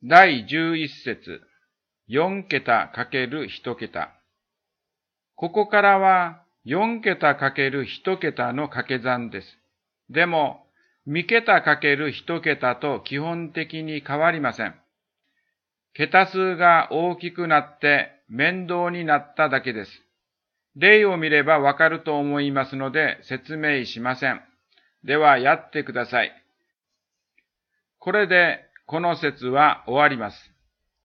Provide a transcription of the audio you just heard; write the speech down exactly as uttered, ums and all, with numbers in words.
だいじゅういっ節、よん桁かけるいち桁。ここからはよん桁かけるいち桁の掛け算です。でも、に桁かけるいち桁と基本的に変わりません。桁数が大きくなって面倒になっただけです。例を見ればわかると思いますので説明しません。ではやってください。これでこの節は終わります。